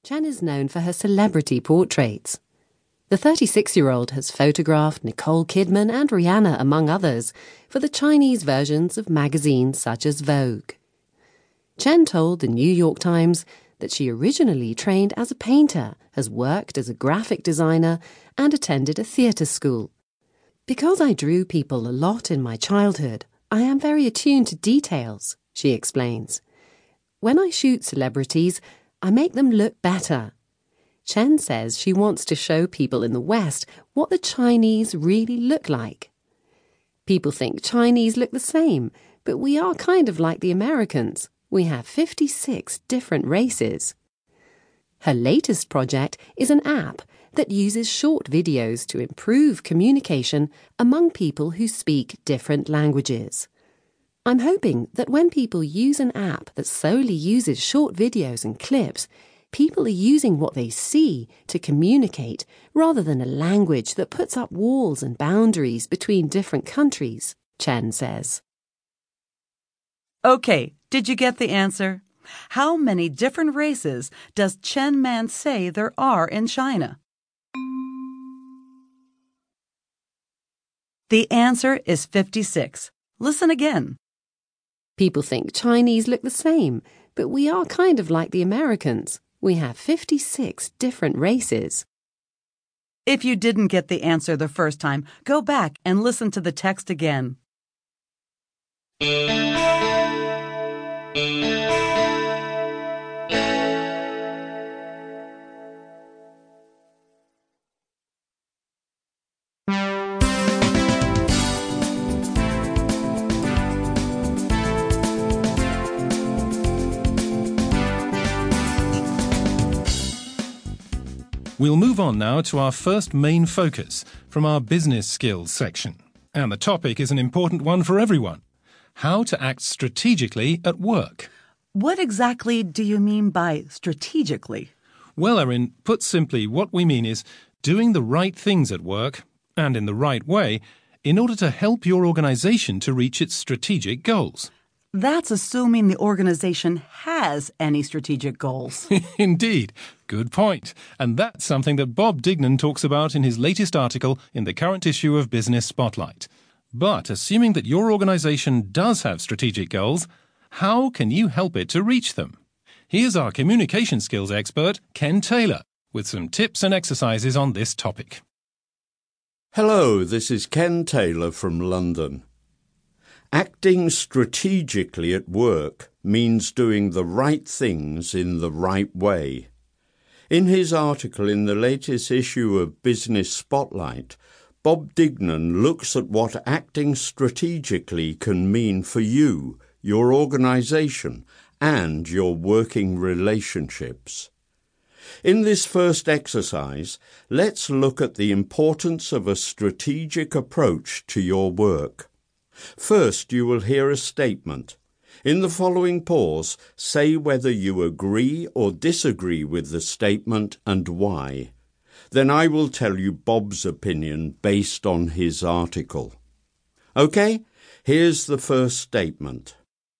Chen is known for her celebrity portraits. The 36-year-old has photographed Nicole Kidman and Rihanna, among others, for the Chinese versions of magazines such as Vogue. Chen told the New York Times that she originally trained as a painter, has worked as a graphic designer, and attended a theatre school. "Because I drew people a lot in my childhood, I am very attuned to details," she explains. "When I shoot celebrities, I make them look better." Chen says she wants to show people in the West what the Chinese really look like. "People think Chinese look the same, but we are kind of like the Americans. We have 56 different races." Her latest project is an app that uses short videos to improve communication among people who speak different languages. "I'm hoping that when people use an app that solely uses short videos and clips, people are using what they see to communicate rather than a language that puts up walls and boundaries between different countries," Chen says. Okay, did you get the answer? How many different races does Chen Man say there are in China? The answer is 56. Listen again. "People think Chinese look the same, but we are kind of like the Americans. We have 56 different races." If you didn't get the answer the first time, go back and listen to the text again. We'll move on now to our first main focus from our business skills section. And the topic is an important one for everyone: how to act strategically at work. What exactly do you mean by strategically? Well, Erin, put simply, what we mean is doing the right things at work, and in the right way, in order to help your organization to reach its strategic goals. That's assuming the organization has any strategic goals. Indeed. Good point. And that's something that Bob Dignan talks about in his latest article in the current issue of Business Spotlight. But assuming that your organization does have strategic goals, how can you help it to reach them? Here's our communication skills expert, Ken Taylor, with some tips and exercises on this topic. Hello, this is Ken Taylor from London. Acting strategically at work means doing the right things in the right way. In his article in the latest issue of Business Spotlight, Bob Dignan looks at what acting strategically can mean for you, your organization, and your working relationships. In this first exercise, let's look at the importance of a strategic approach to your work. First, you will hear a statement. In the following pause, say whether you agree or disagree with the statement and why. Then I will tell you Bob's opinion based on his article. Okay, here's the first statement.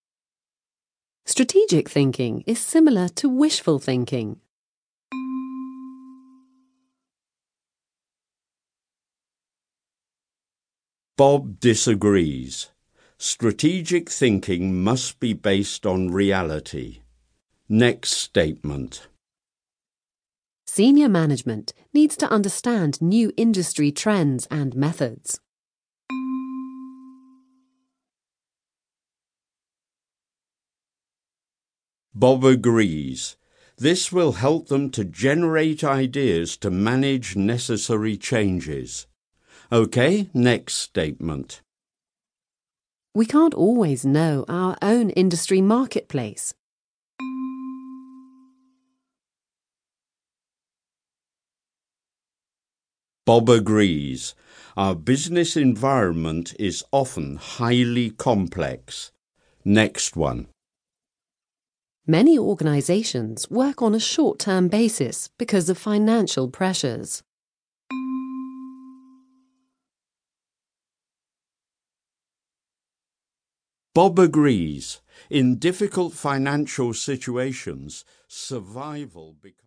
Strategic thinking is similar to wishful thinking. Bob disagrees. Strategic thinking must be based on reality. Next statement. Senior management needs to understand new industry trends and methods. Bob agrees. This will help them to generate ideas to manage necessary changes. Okay, next statement. We can't always know our own industry marketplace. Bob agrees. Our business environment is often highly complex. Next one. Many organizations work on a short-term basis because of financial pressures. Bob agrees. In difficult financial situations, survival becomes